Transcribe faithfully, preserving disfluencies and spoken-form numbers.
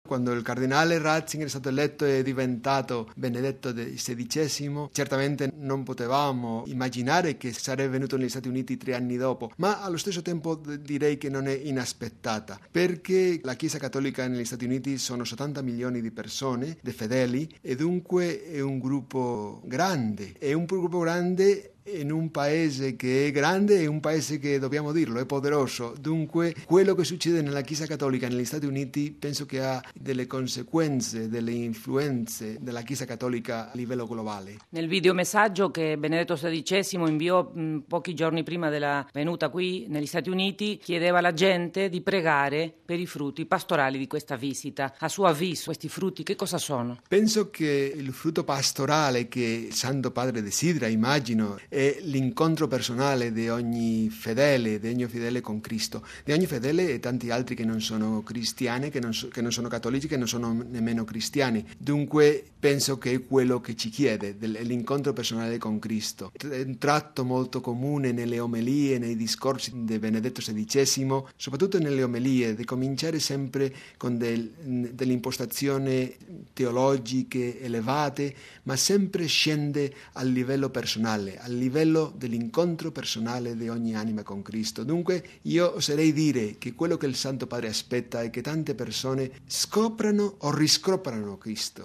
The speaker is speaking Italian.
Quando il cardinale Ratzinger è stato eletto e diventato Benedetto sedicesimo, certamente non potevamo immaginare che sarebbe venuto negli Stati Uniti tre anni dopo, ma allo stesso tempo direi che non è inaspettata, perché la Chiesa Cattolica negli Stati Uniti sono settanta milioni di persone, di fedeli, e dunque è un gruppo grande, è un gruppo grande in un paese che è grande e un paese che, dobbiamo dirlo, è poderoso. Dunque quello che succede nella Chiesa Cattolica negli Stati Uniti penso che ha delle conseguenze, delle influenze della Chiesa Cattolica a livello globale. Nel videomessaggio che Benedetto sedicesimo inviò mh, pochi giorni prima della venuta qui negli Stati Uniti, chiedeva alla gente di pregare per i frutti pastorali di questa visita. A suo avviso questi frutti che cosa sono? Penso che il frutto pastorale che il Santo Padre desidera, immagino, è l'incontro personale di ogni fedele, di ogni fedele con Cristo, di ogni fedele e tanti altri che non sono cristiani, che non, so, che non sono cattolici, che non sono nemmeno cristiani. Dunque penso che è quello che ci chiede, l'incontro personale con Cristo. È un tratto molto comune nelle omelie, nei discorsi di Benedetto sedicesimo, soprattutto nelle omelie, di cominciare sempre con del, delle impostazioni teologiche elevate, ma sempre scende al livello personale, al livello dell'incontro personale di ogni anima con Cristo. Dunque io oserei dire che quello che il Santo Padre aspetta è che tante persone scoprano o riscoprano Cristo.